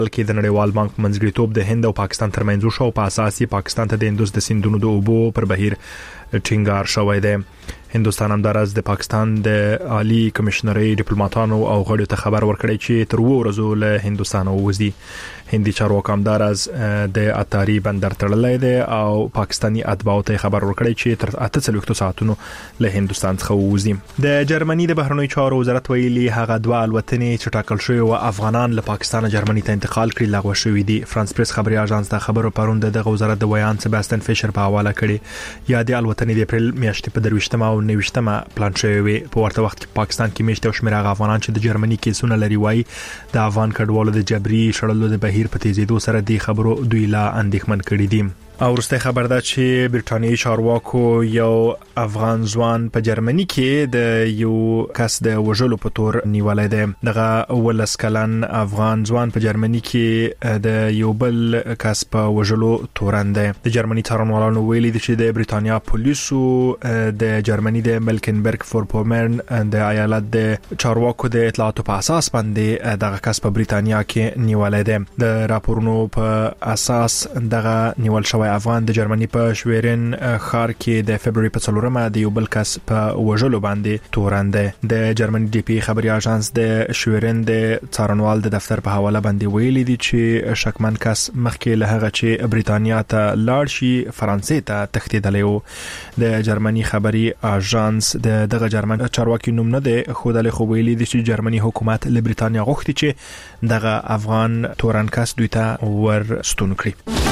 بلکې د نړیوال بانک منځګړیتوب د هند او پاکستان ترمنځ شو په اساس پاکستان ته د هندوس د سیندونو د اوبو پر بهیر ټینګار شوی دی. هندوستان همدارس د پاکستان د عالی کمشنري ډیپلوماټانو او غړو ته خبر ورکړی چې تر ورځو له هندوستان ووزي. هندي چارواکو همدارس د اتاری بندر تړلای دی او پاکستانی اتباعو ته خبر ورکړی چې تر 48 ساعتونو له هندوستان څخه ووزي. د جرمني د بهرنیو چارو وزارت ویلي هغه دوه الوتنې چې ټاکل شوی او افغانان له پاکستان جرمني ته انتقال کړي لغوه شوې دي. فرانس پریس خبري اژانس د خبرو پروند د وزارت د ویان سباستن فیشر په حواله کړي. یا د الوتنې د اپریل میاشتې په 23 او 29 پلان شوی وي. په ورته وخت کې پاکستان کې میشته شمیر افغانان چې د جرمني کیسونه لري وایي د افغان کډوالو د جبري شړلو د بهیر په تیزیدو سره د خبرو دوی لا اندېښمن کړي دي. او ورسته خبر ده چې برټانیې چارواکو یو افغان ځوان په جرمني کې د یو کس د وژلو په تور نیولای دی. دغه ولس کلن افغان ځوان په جرمني کې د یو بل کس په وژلو تورن دی. د جرمني څارنوالانو ویلي دي چې د برټانیا پولیسو د جرمني د ملکنبرګ فورپومرن د ایالت د چارواکو د اطلاعاتو په اساس باندې دغه کس په برټانیا کې نیولای دی. د راپورونو په اساس دغه نیول شوی افغان د جرمني په شویرن ښار کې د فبرवरी په 4 د یو بل کس په وژلو باندې تورن دی. د جرمني ډي پی خبري اژانس د شویرن د څارنوال د دفتر په حواله باندې ویلي دي چې شکمن کس مخکې له هغه چې برټانیا ته لاړ شي فرانسې ته تښتیدلی و. د جرمني خبري اژانس دغه جرمن چارواکي نوم نه دی خودله خو ویلي دي چې جرمني حکومت له برټانیا غوښتي چې دغه افغان تورن کس دوی ته ورستون کړي.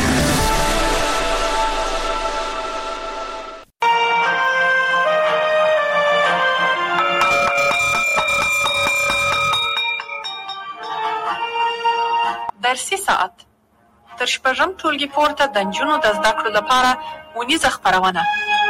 درسي ساعت تر شپږم ټولګي پورته د نجونو د زده کړو لپاره ونیزه خپرونه.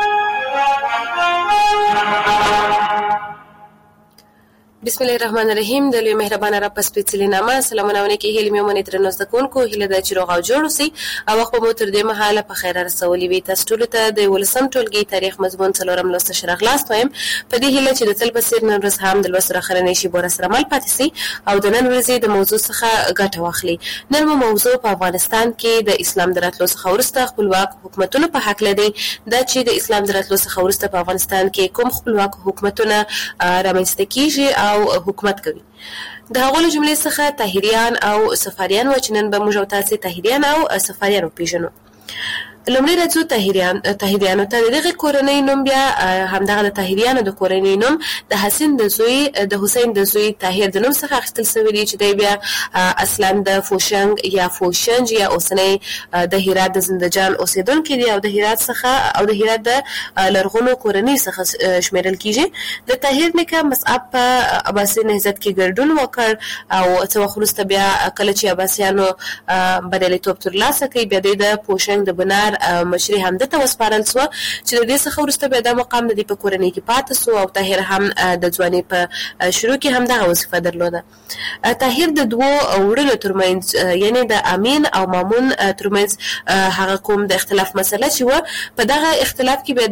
بسم الله الرحمن الرحیم. د لوی مهربان رب په سپېڅلي نامه سلامونه علیکم. هیله مې مونږ تر نوځ کوونکو هیله د چروغ او جوړ سي او وخت په مو تر دې مهاله په خیر رسولي وي. تاسو ټول ته د ولسم ټولګي تاریخ مضمون څلورم لوست شرح لاس وایم. په دې هیله چې د تل بصیر نن ورځ هم د لوست راخرنې شي بور سره مل پاتې سي او د نن ورځې د موضوع څخه ګټه واخلي. نن موضوع په افغانستان کې د اسلام دراتلو څخه ورسته خپلواک حکومتونو په حق لري. دا چې د اسلام دراتلو څخه ورسته په افغانستان کې کوم خپلواک حکومتونه رامنځته کیږي او حکومت کوي. د هغو جملې څخه طاهریان او صفاریان و چې نن به موږ تاسو طاهریان او صفاریان وپیژنو. لومړی راځو طاهریانو ته. دغه کورنۍ نوم بیا همدغه د طاهریانو د کورنۍ نوم د حسین د حسین د زوی طاهر د نوم څخه اخیستل شوی دی چې دی بیا اصلا د فوشنګ یا فوشنج یا اوسنۍ د هرات د زندجان اوسیدونکو دی او د هرات څخه او د هرات د لرغونو کورنۍ څخه شمیرل کیږي. د طاهر نیکه مصعب په عباسی نهضت کې ګډون وکړ او څو وخت وروسته بیا کله چې عباسیانو بریالیتوب ترلاسه کړ بیا د فوشنګ د بنار مشري هم د توسپارل سو چې د دې څخه ورسته به د مقام د په کورنۍ کې پاتې سو او طاهر هم د ځواني په شروع کې هم دغه وظیفه درلوده. طاهر د دوه وړو ترمنځ یعنی د امین او مامون ترمنځ هغه کوم د اختلاف مسله چې و په دغه اختلاف کې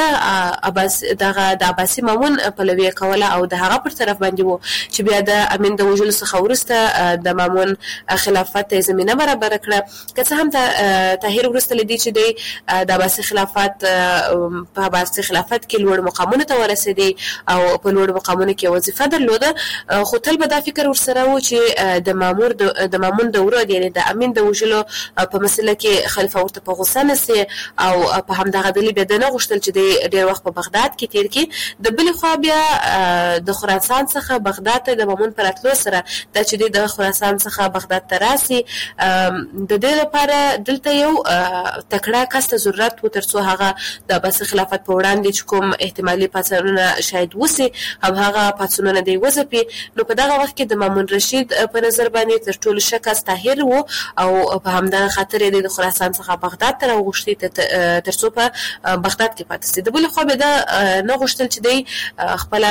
به د عباسی مامون په لوی کوله او د هغه پر طرف باندې وو چې بیا د امین د وجود څخه ورسته د مامون خلافت زمينه برابر کړه. که څه هم طاهر ورسته لدی چې د عباسي خلافت په عباسي خلافت کې لوړ مقامونه ته ورسېدي او په لوړ مقامونو کې وظیفه درلوده خو تل به دا فکر ورسره و چې د مامون دوره یعنی د امین د وجلو په مسله کې خلیفہ ورته په غوسه نسي او په همدغه دلیل به نه غوښتل چې ډېر وخت په بغداد کې تیر کړي. د بل خو بیا د خراسان څخه بغداد ته د مامون پر اتلو سره د چې د خراسان څخه بغداد ته راسي د دې لپاره دلته یو تکړه کس ته ضرورت و ترڅو هغه د عباسي خلافت په وړاندې چې کوم احتمالي پاتونونه شاید وسی هم هغه پاتونونه دی وځپي. نو په دغه وخت کې د مامون رشید په نظر باندې تر ټولو شکست طاهر و او په همدغه خاطر د خراسان څخه بغداد ته راوغوښتي ترڅو په بغداد کې پاتې شي. د بل خو به دا نه غوښتل چې دی خپل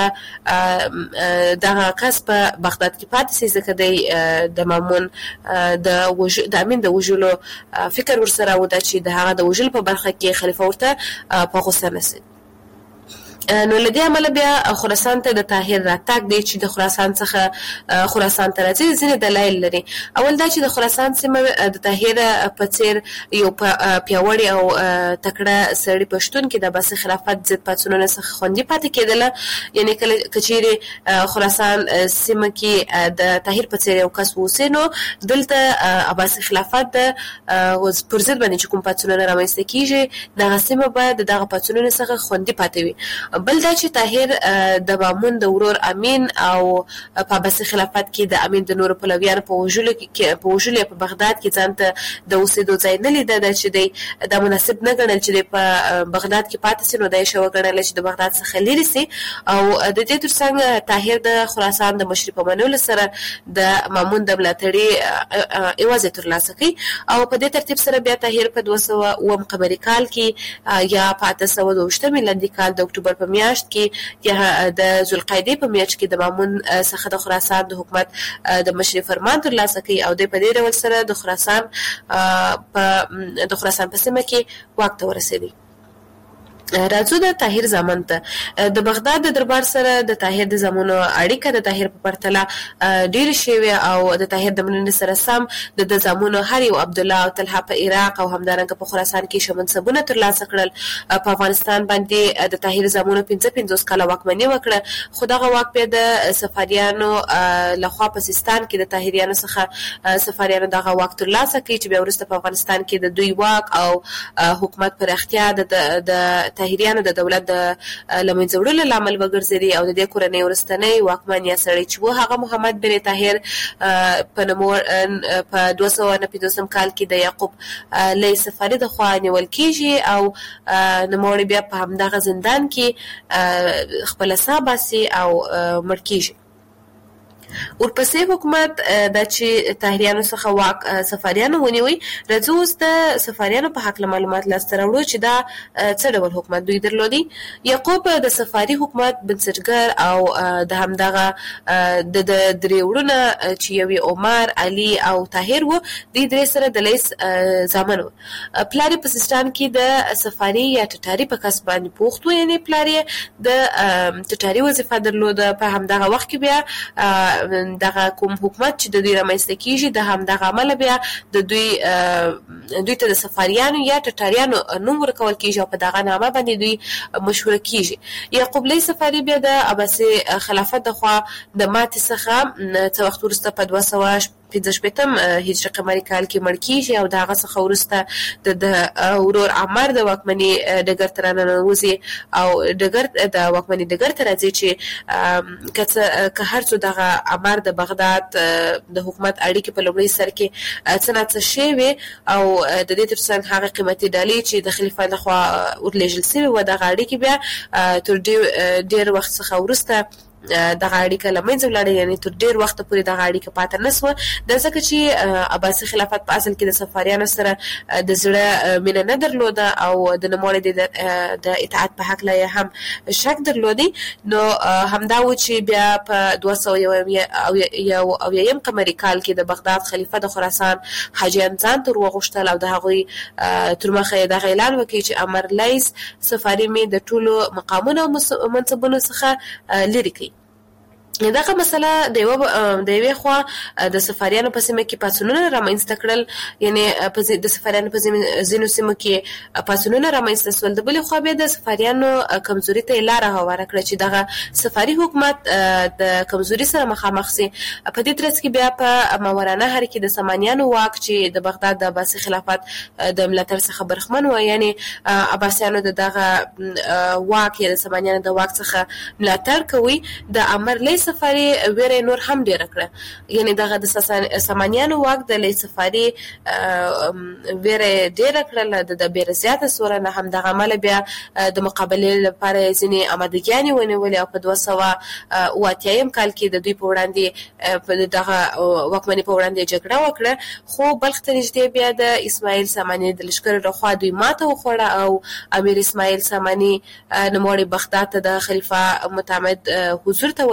دغه کس په بغداد کې پاتې شي ځکه دی د مامون د امین د وجلو فکر ورسره و چې د هغه د وجل په برخه کې خلیفہ ورته په غوسه نسي. نو لدی عمل بیا خراسان ته د طاهر راتګ دی چې د خراسان څخه خراسان ته راځي ځینې دلایل لري. اول دا چې د خراسان سیمه د طاهر په څیر یو پیاوړی او تکړه سړی پښتون کې د عباسي خلافت ضد پاڅونونو څخه خوندي پاتې کېدله. یعنی کچېرې خراسان سیمه کې د طاهر په څیر یو کس ووسي نو دلته عباسي خلافت د پر ضد باندې چې کوم پاڅونونه رامنځته کېږي دغه سیمه باید دغه پاڅونونو څخه خوندي پاتې وي. بل دا چې طاهر د مامون د ورور امین او په عباسي خلافت کې د امین د نورو پلویانو په وژلو په بغداد کې ځان ته د اوسېدو ځای نه لیده ده چې د مناسب نه ګڼل چې په بغداد کې پاتې سي نو دا یې ښه وګڼله چې د بغداد څخه لرې سي. او د دې ترڅنګ طاهر د خراسان د مشري په منلو سره د مامون د ملاتړي ایوازې ترلاسه کوي. او په دې ترتیب سره بیا طاهر په 200 قمري کال کې یا په 1828 میلادي کال د اکتوبر په میاشت کې یا د ذوالقعدې په میاشت کې د مامون څخه د خراسان د حکومت د مشري فرمان ترلاسه کوي او د په دې ډول سره د خراسان په سیمه کې واک ته ورسېدي. راځو د طاهر زامن ته. د بغداد د دربار سره د طاهر د زامنو اړیکه د طاهر په پرتله ډېر شوی او د طاهر د مننې سره سم د زامنو هر یو عبدالله او طلحه په عراق او همدارنګه په خراسان کې ښه منصبونه ترلاسه کړل. په افغانستان باندې د طاهر زامنو 55 کاله واکمني وکړه خو دغه واک بیا د صفاریانو لخوا په سیستان کې د طاهریانو څخه صفاریانو دغه واک ترلاسه کړي چې بیا وروسته په افغانستان کې د دوی واک او حکومت پراختیا د طاهریانو د دولت د لمنځه وړلو لامل وګرځېدي او د دې کورنۍ وروستنی واکمن یا سړی چې و هغه محمد بن طاهر په په 259 کال کې د یعقوب لوی صفاري د خوا نیول کېږي او نوموړی بیا په همدغه زندان کې خپله ساه باسي او مړ کېږي. ورپسې حکومت دا چې طاهریانو څخه واک صفاریانو ونیوي. راځو اوس د صفاریانو په هکله معلومات لاسته راوړو چې دا څه ډول حکومت دوی درلودي. یعقوب د صفاري حکومت بنسټګر او د همدغه د درې وروڼه چې یو عمر علي او طاهر وو دوی درې سره د لیس زامن وو. پلار په سیستان کې د صفاري یا ټټاري په کسب باندې پوخت و یعنی پلار د ټټاري وظیفه درلوده. په همدغه وخت کې بیا دغه کوم حکومت چې د دوی رامنځته کېږي د همدغه عمله بیا د دوی ته د صفاریانو یا ټټاریانو نوم ورکول کېږي او په دغه نامه باندې دوی مشهوره کېږي. یعقوب لوی صفاري بیا د عباسي خلافت د خوا د ماتې څخه څه وخت وروسته په 255 هجري قمري کال کې مړ کېږي او د هغه څخه وروسته د ورور عمر د واکمني ډګر ته راننوځي او د واکمني ډګر ته راځي چې که هر څو دغه عمر د بغداد د حکومت اړیکې په لومړي سر کې څه نه څه شوي او د دې ترڅنګ هغه قیمتي ډالۍ چې د خلیفه لخوا ورلېږل شوي وه دغه اړیکې بیا تر ډېر وخت څخه وروسته دغه اړیکه له منځه ولاړه یعنی تر ډېر وخته پورې دغه اړیکه پاتې نه سوه. دا ځکه چې عباسي خلافت په اصل کې د صفاریانو سره د زړه مینه نه درلوده او د نوموړي د اطاعت په هکله یې هم شک درلودی. نو همدا و چې بیا په 201 قمري کال کې د بغداد خلیفه د خراسان حاجیان ځان ته وغوښتل او د هغوی تر مخه یې دغه اعلان وکړي چې امر لیس صفاري مې د ټولو مقامونو او منصبونو څخه لرې کړي. دغه مسله د یوې خوا د صفاریانو په سیمه کې پاڅونونه رامنځته کړل یعنی د صفاریانو په ځینو سیمو کې پاڅونونه رامنځته سول. د بلې خوا بیا د صفاریانو کمزوري ته یې لاره هواره کړه چې دغه صفاري حکومت د کمزوري سره مخامخ سي. په دې ترڅ کې بیا په ماوراء نهر کې د سامانیانو واک چې د بغداد د عباسي خلافت د ملاتړ څخه برخمن و یعنی عباسیانو دغه واک یا د سامانیانو د واک څخه ملاتړ کوي. د امر لیس صفاري ویره نور هم ډیره کړه یعنی دغه د سامانیانو واک د لیس صفاري ویره ډیره کړله د ډیره زیاته سوره نه هم دغه عمل بیا د مقابلې لپاره ځینې آمادګیانې ونیولې او په 280 کال کې د دوی په وړاندې دغه واکمنۍ په وړاندې جګړه وکړه. خو بلخ ته نږدې بیا د اسماعیل ساماني د لښکر لخوا دوی ماته وخوړه او امیر اسماعیل ساماني نوموړی بغداد ته د خلیفه متعمد حضور ته ولېږه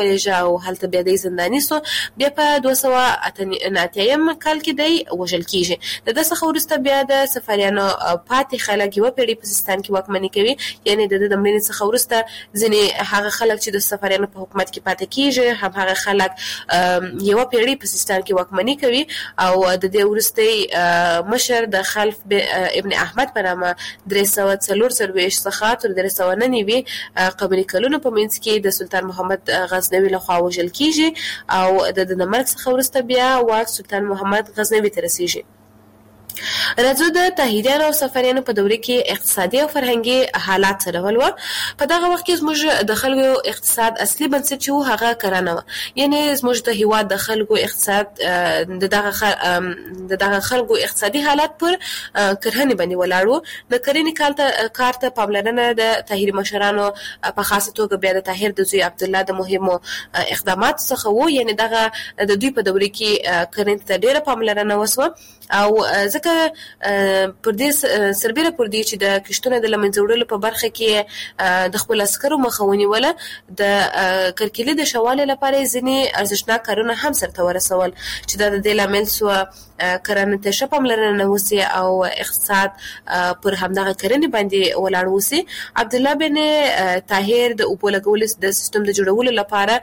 او هلته بیا د زنداني سو. بیا په 289 کال کې دی وژل کیږي. د دغه ورسته بیا د سفاریانو پاتې خلک یو پیړۍ په سیستان کې واکمني کوي. یعنی د مړینې څخه ورسته ځینې هغه خلک چې د سفاریانو په حکومت کې پاتې کیږي هم هغه خلک یو پیړۍ په سیستان کې واکمني کوي. او د دې ورسته مشر د خلف ابن احمد په نامه 340 څخه تر 399 قمري کلونو په منځ کې د سلطان محمد غزنوي لخوا وژل کیږي او د مرګ څخه ورسته بیا واک سلطان محمد غزنوي ته رسیږي. راځو د طاهریانو او صفویانو په دوره کې اقتصادي او فرهنګي حالات سره ول. په دغه وخت کې زموږ د خلکو اقتصاد اصلي بنسټ چې و هغه کرنه و. یعنی زموږ د هیواد د خلکو اقتصاد د دغه خلکو اقتصادي حالات پر کرهنې باندې ولاړ و. د کرنې کار ته پاملرنه د طاهري مشرانو په خاصه توګه بیا د طاهر د زوی عبد الله د مهمو اقدامات څخه و. یعنی دغه د دوی په دوره کې کرنې ته ډیره پاملرنه وسوه او ځکه پر دې سربېره پر دې چې د کشتونو د لمنځه وړلو په برخه کې د خپل عسکرو مخه ونیوله، د کرکیلې د شوالي لپاره ځینې ارزښتناک کارونه هم سرته ورسول چې دا د دې لامل سو کرنې ته ښه پاملرنه وسي او اقتصاد پر همدغه کرنې باندې ولاړ وسي. عبد الله بن طاهر د اوبو لګولو د سیستم د جوړولو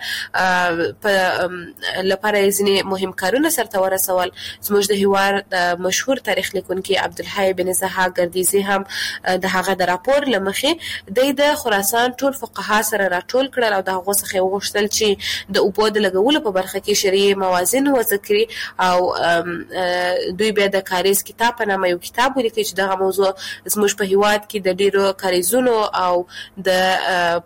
لپاره ځینې مهم کارونه سرته ورسول. زموږ د هیواد مشهور تاریخ لیکونکي عبدالحی بن زحاک ګردیزي هم د هغه د راپور لمخې د خراسان ټول فقها سره راټول کړل او د هغو څخه وغوښتل چې د اوبو د لګولو په برخه کې شرعي موازین وضع کړي او دوی بیا د کاریز کتاب په نامه یو کتاب ولیکي چې دغه موضوع زموږ په هیواد کې د ډیرو کاریزونو او د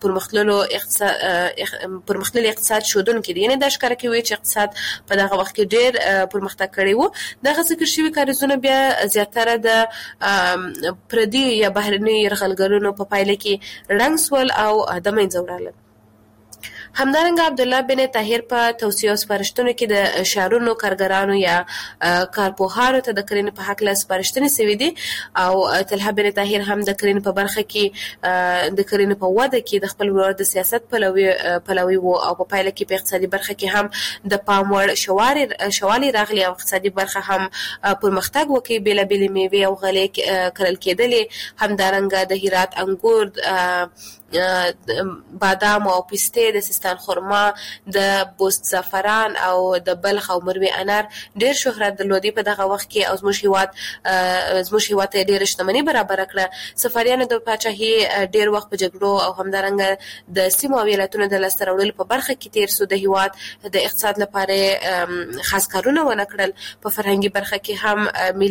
پرمختللي اقتصاد ښودونکی دی. یعنې دا ښکاره کوي چې اقتصاد په دغه وخت کې ډیر پرمختګ کړی و. دغه ذکر شوي کاریزونه بیا زیاتره د پردي یا بهرني یرغلګرانو په پایله کې ړنګ سول او د منځه وړل. همدارنګه عبدالله بن طاهر په توصیو او سپارښتنو کې د شهرونو کارګرانو یا کارپوهانو ته د کرنې په هکله سپارښتنې شوي دي او طلحه بن طاهر هم د کرنې په برخه کې د کرنې په وده کې د خپل ورور د سیاست پلوي وو او په پایله کې په اقتصادي برخه کې هم د پام وړ شوالي راغلي او اقتصادي برخه هم پرمختګ وکړي. بېلابېلې میوې او غلې کرل کېدلې. همدارنګه د هرات انګور، بادام او پسته، د سیستان خرما، د بوست زعفران او د بلخ او مروې انار ډیر شهرت درلودي په دغه وخت کې او زموږ هیواد ته ډیره شتمني برابر کړه. سفاریانو د پاچاهي ډیر وخت په جګړو او همدارنګه د سیمو او ولایتونو د لاسته راوړلو په برخه کې تیر سو. د هیواد د اقتصاد لپاره خاص کارونه ونه کړل. په فرهنګي برخه کې هم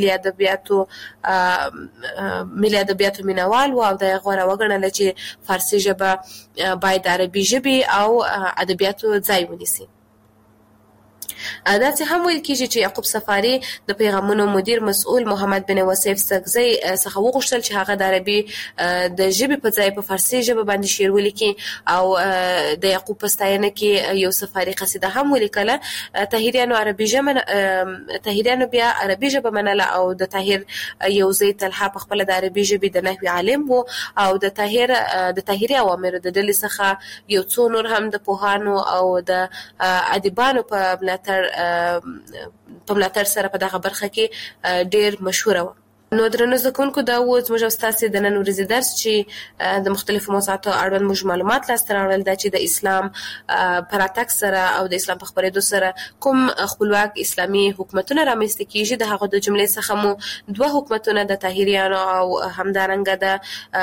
ملي ادبیاتو مینوال او د غوړه وګڼل چې فارسی ژبه باید عربي ژبې او ادبیاتو ځای ونیسي. دا څه هم ویل کېږي چې یعقوب صفاري د پیغامونو مدیر مسؤل محمد بن وصیف سکزی څخه وغوښتل چې هغه د عربي د ژبې په ځای په فارسي ژبه باندې شعر ولیکي او د یعقوب په ستاینه کې یو صفاري قصیده هم ولیکله. طاهریانو بیا عربي ژبه منله او د طاهر یو زوی طلحه په خپله د عربي ژبې د نحوي عالم و او د طاهري اوامرو د ډلې څخه یو څو نور هم د پوهانو او د ادیبانو په ملاتړ سره په دغه برخه کې ډیر مشهوره و. نو درنو زده کوونکو، دا و زموږ او ستاسې د نن ورځې درس چې د مختلفو موضوعاتو اړوند موږ معلومات لاسته راوړل. دا چې د اسلام په راتګ سره او د اسلام په خپرېدو سره کوم خپلواک اسلامي حکومتونه رامنځته کېږي. د هغو د جملې څخه مو 2 حکومتونه د طاهریانو او همدارنګه د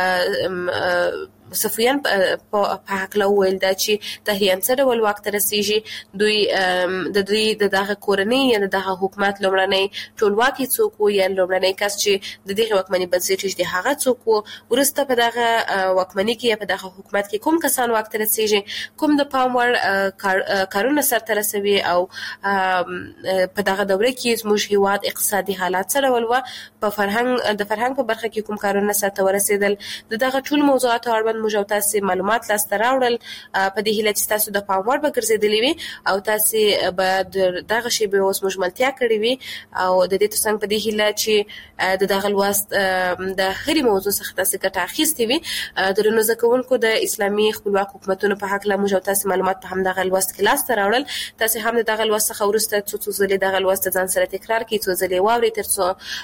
صفویان په هکله وویل دا چې طاهریان څه ډول واک ته رسېږي. دوی د دغه کورنۍ یا د دغه حکومت لومړنی ټولواکي څوک و یا لومړنی کس چې د دغه واکمنۍ بنسټ ایږدي هغه څوک و. وروسته په دغه واکمنۍ کې یا په دغه حکومت کې کوم کسان واک ته رسېږي، کوم د پام وړ کارونه سرته رسوي او په دغه دوره کې زموږ هیواد اقتصادي حالات څه ډول و، د فرهنګ په برخه کې کوم کارونه سرته ورسېدل. د دغه ټول موضوعاتو اړوند موږ او تاسو معلومات لاسته راوړل په دې هیله چې تاسو د پام وړ به ګرځېدلې وي او تاسو به دغه شی به اوس مجملتیا کړې وي او د دې ترڅنګ په دې هیله چې د دغه لوست د هرې موضوع څخه تاسو ګټه اخیستې وي. درنو زده کوونکو د اسلامي خپلواک حکومتونو په حق له موږ او تاسو معلومات په همدغه لوست کې لاسته راوړل. تاسو هم دغه لوست څخه وروسته څو ځلې دغه لوست ځان سره تکرار کړئ، څو ځلې واورئ ترڅو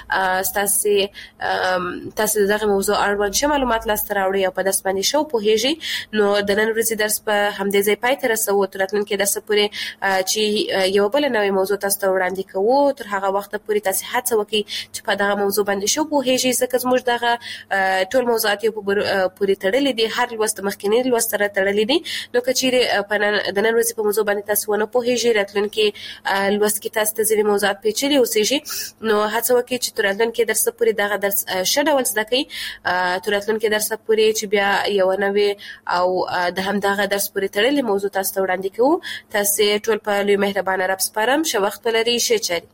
تاسو دغه موضوع اړوند څه معلومات لاسته راوړئ او په داس باندې شو پوهیږئ. نو د نن ورځې درس په همدې ځای پای ته رسوو. تر راتلونکي درس پورې چې یو بل نوې موضوع تاسو ته وړاندې کوو، تر هغه وخت پورې تاسو هڅه وکړئ چې په دغه موضوع باندې شو پوهیږئ، ځکه زموږ دغه ټول موضوعات یو پورې تړلي دي، هر لوست مخکینی لوست سره تړلي دي. نو که چیرې د نن ورځې په موضوع باندې تاسو ونه پوهیږئ، راتلونکي لوست کې تاسو ته ځینې موضوعات پیچلي اوسېږي. نو هڅه وکړئ چې تر راتلونکي درس پورې دغه درس ښه ډول زده کړئ، تر راتلونکي درس پورې چې بیا یو نوې او د همدغه درس پورې تړلې موضوع تاسو ته وړاندې کوو. تاسو ټول په لوی مهربانه رب سپارم. ښه وخت ولرئ، ښه چاري.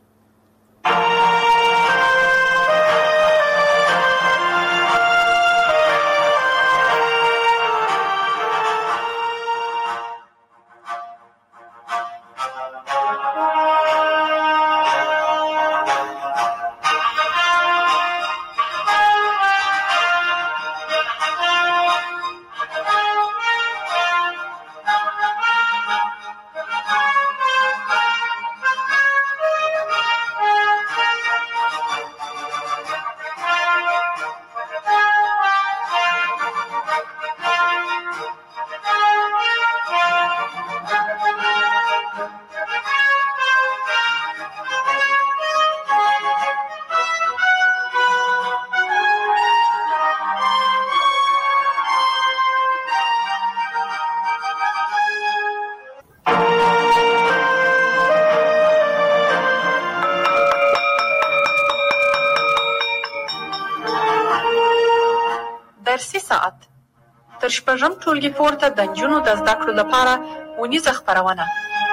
درسي ساعت تر شپږم ټولګي پورته د نجونو د زده کړو لپاره ونیزه خپرونه.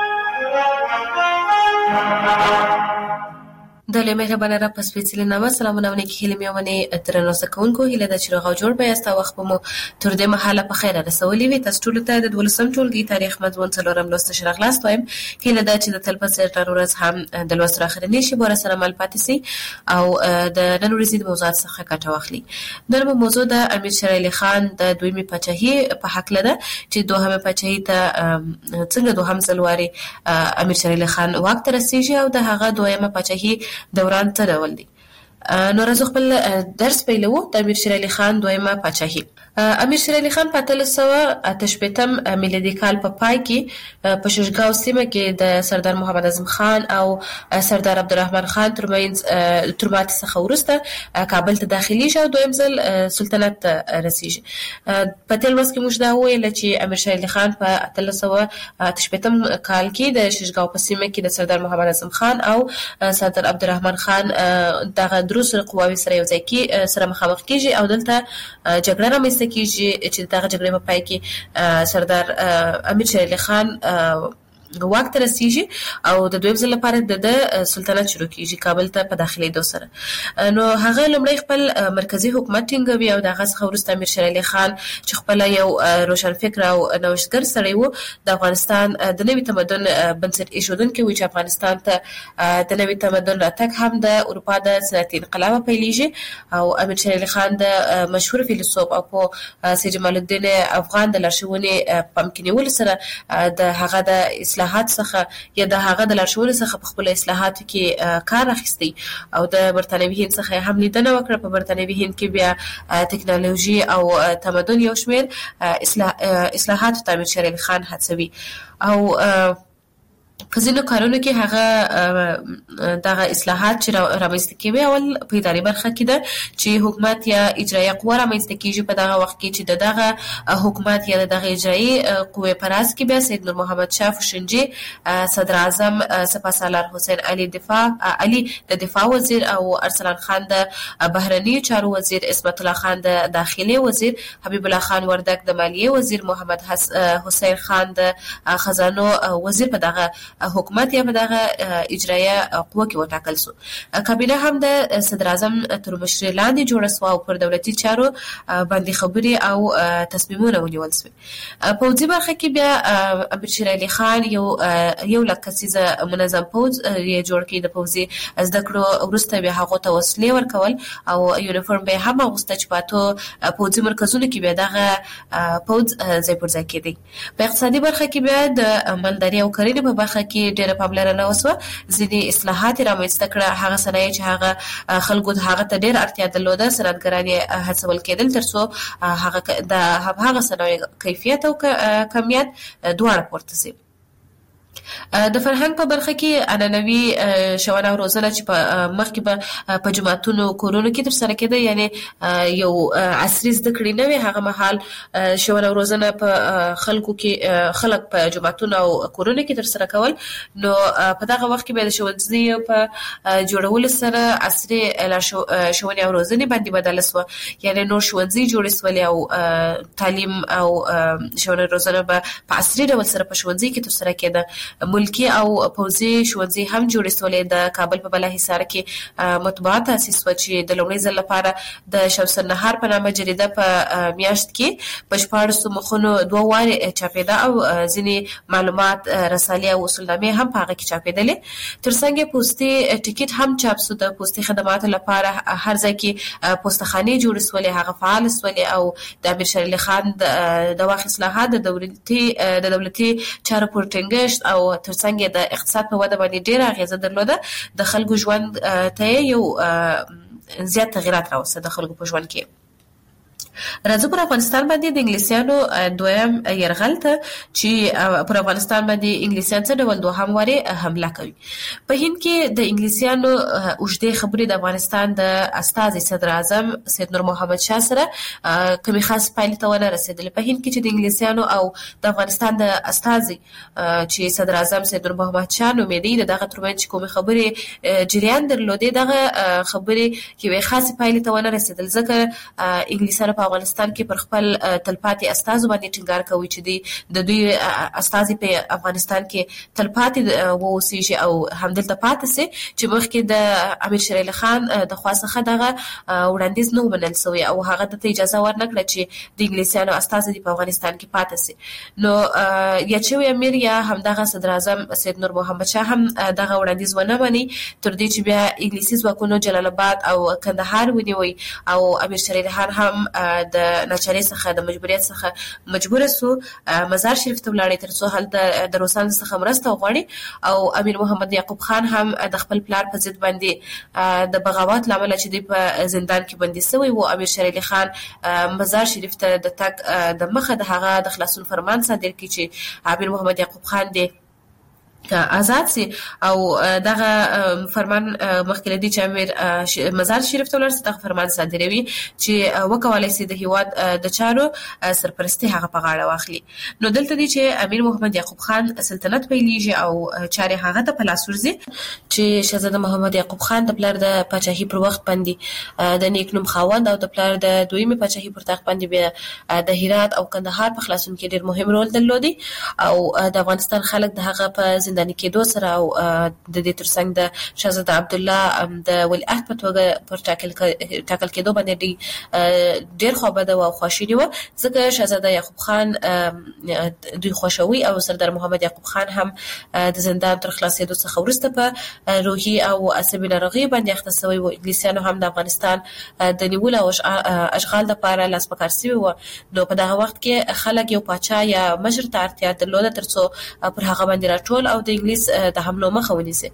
د لوی مهربانه رب په سپېڅلي نامه سلامونه او نیکې هیلې مې ومنئ. درنو زده کوونکو، هیله ده چې روغ او جوړ به یاست او وخت به مو تر دې مهاله په خیره رسولي وي. تاسو ټولو ته د 12م ټولګي تاریخ مضمون څلورم لوست ښه راغلاست وایم. هیله ده چې د تل په څېر نن ورځ هم د لوست راخرنې شي به ورسره مل پاتې سي او د نن ورځې د موضوعات څخه ګټه واخلي. نن به موضوع د امیر شېر علي خان د دویمې پاچاهۍ په هکله ده چې دوهمې پاچاهۍ ته څنګه دوهم ځل وارې امیر شېر علي خان واک ته رسېږي او د هغه دویمه پاچاهۍ دوران څه ډول دی. نو راځو خپل درس پیلوو. د امیر شېر علي خان دویمه پاچاهۍ. امیر شېر علي خان په 1888 میلادي کال په پای کې په ششګاو سیمه کې د سردار محمد اعظم خان او سردار عبدالرحمن خان تر ماتې څخه وروسته کابل ته داخليږي او دویم ځل سلطنت ته رسېږي. په تېر لوست کې موږ دا وویل چې امیر شېر علي خان په 1888 کال کې د ششګاو په سیمه کې د سردار محمد اعظم خان او سردار عبدالرحمن خان دغه درو سره قواوې سره یو ځای کې سره مخامخ کېږي او دلته جګړه رامنځته کېږي چې دغه جګړې په پای کې سردار امیر شېر علي خان واک ته رسېږي او د دویم ځل لپاره د سلطنت شروع کېږي کابل ته په داخلېدو سره. نو هغه لومړی خپل مرکزي حکومت ټینګوي او د هغه څخه وروسته امیر شېر علي خان چې خپله یو روشنفکر او نوښتګر سړی و د افغانستان د نوي تمدن بنسټ ایښودونکی و چې افغانستان ته د نوي تمدن راتګ هم د اروپا د صنعتي انقلاب پیلېږي او امیر شېر علي خان د مشهور فیلسوف او په سید جمال الدین افغان د لارښوونې پام کې نیولو سره د هغه د اصلاحات څخه یا د هغه د لارښوونې څخه په خپل اصلاحاتو کې کار اخیستی او د برتانوي هند څخه هم لیدنه وکړه. په برتانوي هند کې بیا ټکنالوژي او تمدن یو شمېر اصلاحاتو ته امیر شېر علي خان هڅوي او په ځینو کارونو کې هغه دغه اصلاحات چې رامنځته کېږي اول په اداري برخه کې ده چې حکومت یا اجرایه قوه رامنځته کېږي. په دغه وخت کې چې دغه حکومت یا دغه اجرایي قوې په راس کې بیا سید نور محمد شاه فوشنجي صدر اعظم سپهسالار حسین علي د دفاع وزیر او ارسلان خان د بهرنیو چارو وزیر، عصمت الله خان د داخلي وزیر، حبیب الله خان وردک د مالیې وزیر، محمد حسین خان د خزانو وزیر په دغه حکومت یا په دغه اجرایه قوه کې وټاکل شو. کابینه هم د صدر اعظم تر مشرۍ لاندې جوړه شوه او پر دولتي چارو باندې خبرې او تصمیمونه ونیول شوي. پوځي برخه کې بیا امیر شیر علي خان یو لک کسیزه منظم پوځ یې جوړ کړی. د پوځي زده کړو وروسته بیا هغو ته وسلې ورکول او یونیفورم به هم اغوسته چې په اتو پوځي مرکزونو کې بیا دغه پوځ ځای پر ځای کېدی. په اقتصادي برخه کې بیا د مالدارۍ او کرنې په برخه کې ډېره پاملرنه وسوه. ځینې اصلاحات رامنځته کړه. هغه صنایع چې هغه خلکو هغه ته ډېر اړتیا درلوده صنعتګران یې هڅول کېدل تر څو هغه صنایع کیفیت او کمیت دواړه پورته شي. د فرهنګ په برخه کې عنعنوي ښوونه او روزنه چې مخکې به په جوماتونو کورونو کې ترسره کېده، یعنې یو عصري زده کړې نه وې، هغه مهال ښوونه او روزنه په خلکو کې خلک په جوماتونو او کورونو کې ترسره کول. نو په دغه وخت کې به د ښوونځیو په جوړولو سره عصري ښوونې او روزنې باندې بدله شوه، یعنې نور ښوونځي جوړې شولې او تعلیم او ښوونه روزنه به په عصري ډول سره په ښوونځي کې ترسره کېده. ملکی او پوځي ښوونځي هم جوړې شولې. د کابل په بالاحصار کې مطبوعات تاسیس شوه چې د لومړي ځل لپاره د شمس النهار په نامه جریده په میاشت کې په 14 مخونو 2 وارې چاپېده او ځینې معلومات رسالې او اصولنامې هم په هغه کې چاپېدلې. ترڅنګ پوستي ټیکټ هم چاپ شو. د پوستي خدماتو لپاره هر ځای کې پوستخانې جوړې شولې، هغه فعال شولې او د امیر شیر علي خان د واک اصلاحات د دولتي چارو پر ټینګښت او ترڅنګ د اقتصاد په وده باندې ډېره اغیزه درلوده. د خلکو ژوند ته یو زیات تغیرات راوسته د خلکو په ژوند کې. راځو پر افغانستان باندې د انګلیسیانو دویم یرغل ته چې پر افغانستان باندې انګلیسیان څه ډول دوهم وارې حمله کوي. په هند کې د انګلیسیانو اوږدې خبرې د افغانستان د استازي صدر اعظم سید نور محمد شاه سره کومې خاص پایلې ته ونه رسېدلې. په هند کې چې د انګلیسیانو او د افغانستان د استازي چې صدر اعظم سید نور محمد شاه نومېدی د دغه ترمنځ کومې خبرې جریان درلودې، دغه خبرې یوې خاصې پایلې ته ونه رسېدل، ځکه انګلیسیانو په افغانستان کې پر خپل تلپاتې استازو باندې ټینګار کوي چې د دوی استازي په افغانستان کې تلپاتې واوسیږي او همدلته پاتې سي، چې مخکې د امیر شیر علي خان د خوا څخه دغه وړاندیز نه ومنل شوی او هغه ته اجازه ورنکړه چې د انګلیسیانو استازي په افغانستان کې پاتې سي. نو یا چې امیر یا همدغه صدر اعظم سید نور محمد شاه هم دغه وړاندیز ونه مني تر دې چې بیا انګلیسي ځواکونو جلال آباد او کندهار ونیوي او امیر شیر علي خان هم د ناچارۍ څخه د مجبوریت څخه مجبور سو مزار شریف ته ولاړ تر څو هلته د روسانو څخه مرسته وغواړي. او امیر محمد یعقوب خان هم د خپل پلار په ضد باندې د بغاوت لامل چې دی په زندان کې بندي شوی و، امیر شیر علي خان مزار شریف ته د تګ د مخه د هغه د خلاصون فرمان صادر کړي چې امیر محمد یعقوب خان دی آزاد سي او دغه فرمان مخکې لدی چې امیر مزار شریف ته ولاړ سي دغه فرمان صادروي چې وکولای سي د هیواد د چارو سرپرستی هغه په غاړه واخلي. نو دلته دی چې امیر محمد یعقوب خان سلطنت پیلېږي او چارې هغه ته په لاس ورځي چې شهزاده محمد یعقوب خان د پلار د پاچاهي پر وخت باندې د نیک نوم خاوند او د پلار د دویمه پاچاهي پر تخت باندې بیا د هرات او کندهار په خلاصون کې ډېر مهم رول درلودي او د افغانستان خلک د هغه په زنداني کېدو سره او د دې ترڅنګ د شهزاده عبدالله د ولیعهد په توګه پر ټاکل کېدو باندې ډېر خوابده او خواشیني وه، ځکه شهزاده یعقوب خان دوی خوښوي او سردار محمد یعقوب خان هم د زندان تر خلاصېدو څخه وروسته په روحي او عصبي ناروغۍ باندې اخته شوی و. انګلیسیانو هم د افغانستان د نیولو او اشغال لپاره لاس په کار شوي وه. نو په دغه وخت کې خلک یو پاچا یا مشر ته اړتیا درلوده تر څو پر هغه باندې راټول او د انګلیس د حملو مخه ونیسي.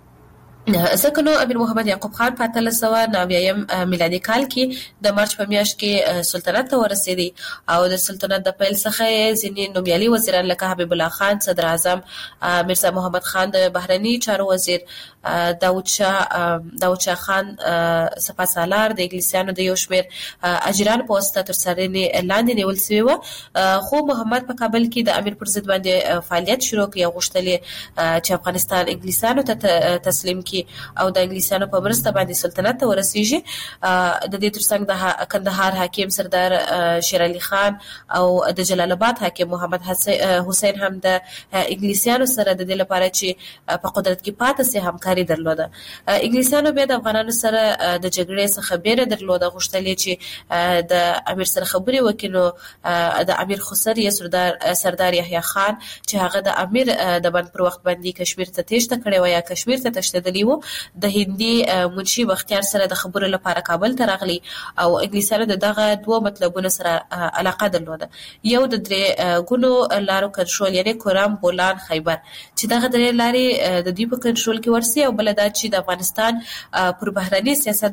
ځکه نو امیر محمد یعقوب خان په 1890 میلادي کال کې د مارچ په میاشت کې سلطنت ته ورسېدی او د سلطنت د پیل څخه ځینې نومیالي وزیران لکه حبیب الله خان صدر اعظم، میرزا محمد خان د بهرني چارو وزیر داود شاه خان سپاسالار د انګلیسانو د یو شمېر اجران په واسطه تر څارنې لاندې نیول شوی و، خو محمد په کابل کې د امیر پر ضد باندې فعالیت شروع کړ او غوښتل چې افغانستان انګلیسانو ته تسلیم کړي او د انګلیسانو په مرسته باندې سلطنت ته ورسیږي. د دې ترڅنګ د کندهار حاکم سردار شیر علي خان او د جلال آباد حاکم محمد حسین هم د انګلیسانو سره د دې لپاره چې په قدرت کې پاتې سي همکاري درلوده. انګلیسانو بیا د افغانانو سره د جګړې څخه بیره درلوده، غوښتل چې د امیر سره خبرې وکړي. نو د امیر خسر یا سردار یحیی خان چې هغه د امیر د بند پر وخت باندې کشمیر ته تېښته کړې و یا کشمیر ته تښتېدلی و، د هندي منشي بختیار سره د خبرو لپاره کابل ته راغلی او انګلیسانو د دغه دوه مطلبونو سره علاقه درلوده. یو د درې ګونو لارو کنټرول یعنی کورام، بولان، خیبر، چې دغه درې لارې د دوی په کنټرول کې ورسي او بل دا چې د افغانستان پر بهرني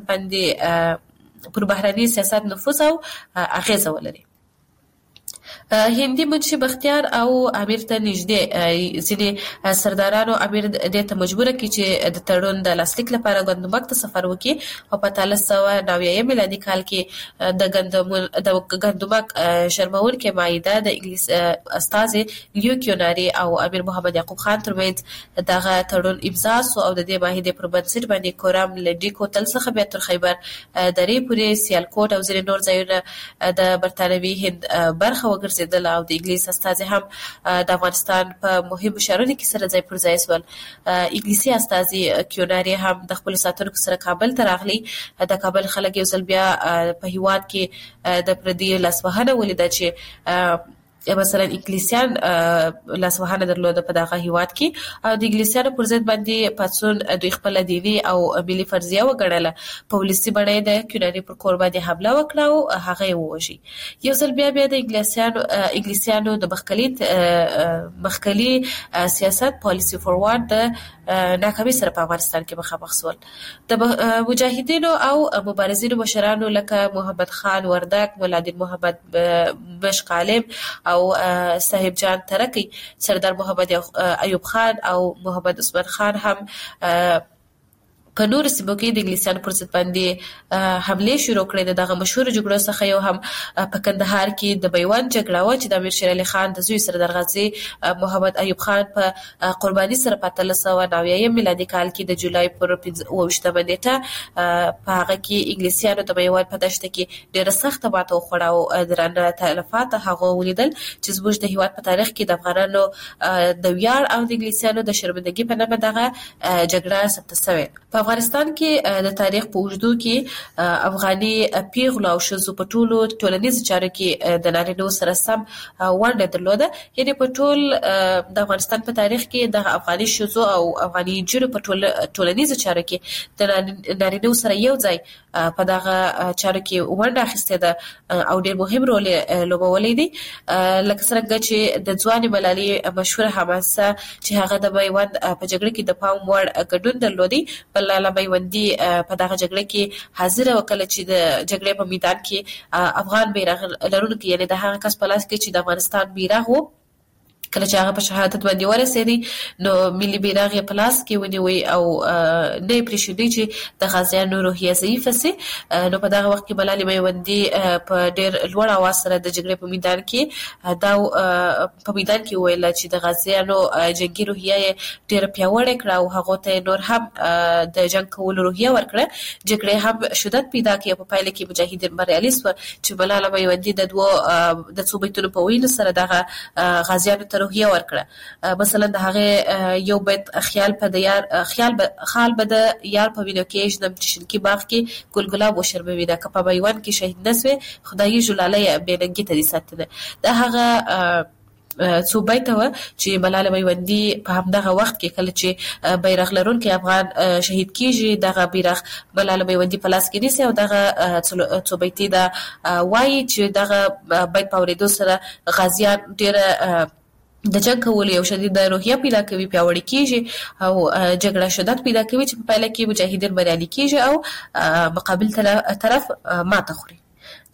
سیاست نفوذ او اغیزه ولري. هندي منشي بختیار او امیر ته نږدې ځینې سردارانو امیر دې ته مجبور کړي چې د تړون د لاسلیک لپاره ګندمک ته سفر وکړي او په 1390 میلادي کال کې د ګندمک شرمونکې معاهده د انګلیس استازي لیو کیوناري او امیر محمد یعقوب خان ترمنځ دغه تړون امضا شو او د دې معاهدې پر بنسټ باندې کورام له ډیکو تل څخه بیا تر خیبر درې پورې سیالکوټ او ځینې نور ځایونه د برتانوي هند برخه وګرځېدل او د انګلیس استازي هم د افغانستان په مهمو شهرونو کې سره ځای پر ځای شول. انګلیسي استازي کیوناري هم د خپل ساتونکو سره کابل ته راغلی. د کابل خلک یو ځل بیا په هیواد کې د پردي لاسوهنه ولیده چې مثلا انګلیسیان لاسوهنه درلوده په دغه هیواد کې او د انګلیسیانو پر ضد باندې پاتسون دوی خپل دیني او ملي فرضیه وګڼله. په ولسي بڼه د کیوناري پر کور باندې حمله وکړه او هغه یې ووژي. یو ځل بیا د انګلیسیانو د مخکلي سیاست پالیسي فوروارد د ناکامي سره په افغانستان کې مخامخ شول. د مجاهدینو او مبارزینو مشرانو لکه محمد خان وردک، مولادین محمد مشق عالم او صاحب جان ترکی، سردار محمد ایوب خان او محمد عثمان خان هم په نور سیمو کې د انګلیسانو پر ضد باندې حمله شروع کړې. دغه مشهور جګړو څخه یو هم په کندهار کې د میوند جګړه و چې د امیر شیر علي خان د زوی سردار غازی محمد ایوب خان په قرباني سره په 1390 میلادي کال کې د جولای پر 28 نیټه په هغه کې انګلیسانو د میوند په دشت کې ډېر سخت ماته وخوړه او درانه تلفات هغه ولیدل چې زموږ د هیواد په تاریخ کې د افغانانو د ویاړ او د انګلیسانو د شرمندګۍ په نامه دغه جګړه ثبت شوې. په افغانستان کې د تاریخ په اوږدو کې افغاني پیغلو او ښځو په ټولو ټولنیزو چارو کې د نارینه‌وو سره سم ونډه درلوده. یعنې په ټول د افغانستان په تاریخ کې د افغاني ښځو او افغاني نجونو په ټولنیزو چارو کې د نارینه‌وو سره یو ځای په دغه چارو کې ونډه اخیستې ده او ډېر مهم رول لوبولی دی. لکه څرنګه چې د ځوانې ملالۍ مشهوره حماسه چې هغه د میوند په جګړه کې د پام وړ ګډون درلودی، بل لاله میوندي په دغه جګړه کې حاضر وکړه چې د جګړې په میدان کې افغان بیرغ لرونکي یعنی د هغه کس په لاس کې چې د افغانستان بیرغ و کله چې هغه په شهادت باندې ورسېدی نو ملي بیرغ یې په لاس کې ونیوی او نه پرېښودی چې د غازیانو روحیه ضعیفه سي. نو په دغه وخت کې ملالۍ میوندي په ډېر لوړ اواز سره د جګړې په میدان کې وویل چې د غازیانو جنګي روحیه یې ډېره پیاوړې کړه او هغو ته نور هم د جنګ کولو روحیه ورکړه. جګړې هم شدت پیدا کړي او په پایله کې مجاهدین بریالي شول چې ملالۍ میوندي د څو بیتونو په ویلو سره دغه غازیانو ته روحیه ورکړه. مثلا د هغه یو بیت خیال به د یار په وینو کې ژنم چې شینکي باغ کې ګلګلاب وشرموي ده که په میوند کې شهید نسوې خدایي ژولاله بېننګي ته دې ساتنه. د هغه څو بیته و چې ملالۍ میوندي په همدغه وخت کې کله چې بیرغ لرونکی افغان شهید کیږي دغه بیرغ ملالۍ میوندي په لاس کې نیسي او دغه څو بیتې دا وایي چې دغه بیت په اورېدو سره غازیان ډېره د جنګ کولو یو شدید روحیه پیدا کوي، پیاوړي کیږي او جګړه شدت پیدا کوي چې په پایله کې مجاهدین بریالي کیږي او مقابل طرف ماته خوري.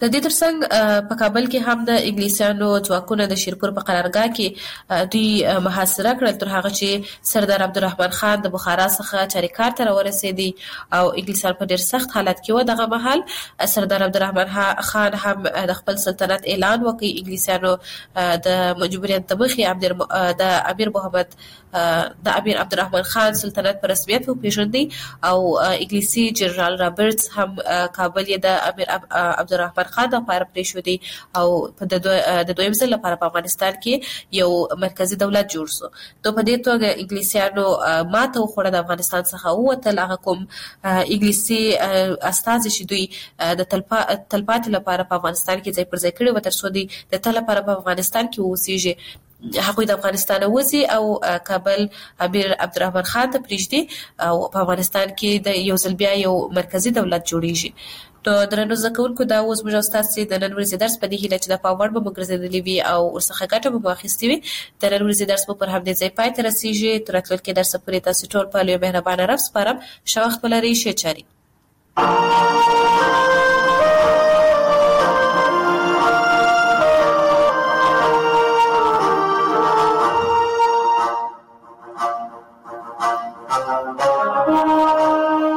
د دې ترڅنګ په کابل کې هم د انګلیسانو ځواکونه د شیرپور په قرارګاه کې دوی محاصره کړل تر هغه چې سردار عبدالرحمن خان د بخارا څخه چاریکار ته ورسېدی او انګلیسان په ډېر سخت حالت کې و. دغه مهال سردار عبدالرحمن خان هم د خپل سلطنت اعلان وکړ. انګلیسانو د مجبوریت د مخې د امیر عبدالرحمن خان سلطنت په رسمیت وپیژندی او انګلیسي جنرال رابرټس هم کابل یې د امیر عبدالرحمن خان لپاره پریښودی او د دویم ځل لپاره په افغانستان کې یو مرکزی دولت جوړ شو. نو په دې توګه انګلیسیانو ماته وخوړه، د افغانستان څخه ووتل. هغه کوم انګلیسي استازي چې دوی د تلپاتې لپاره په افغانستان کې ځای پر ځای کړي و تر څو دوی د تل لپاره په افغانستان کې اوسېږي، هغوی د افغانستان وځي او کابل امیر عبدالرحمن خان ته پریږدي او په افغانستان کې د یو ځل بیا یو مرکزی دولت جوړیږي. نو درنو زده کوونکو، دا اوس موږ ستاسو د نن ورځې درس په دې هیله چې د پاوړ به موږ ګرځېدلې وي او ورڅخه ګټه به مو اخیستې وي. د نن ورځې درس په همدې ځای پای ته رسیږي. تر راتلونکي درس پورې تاسو ټول په لوی مهربانه رب سپارم. ښه وخت ولرئ. ښه چارې.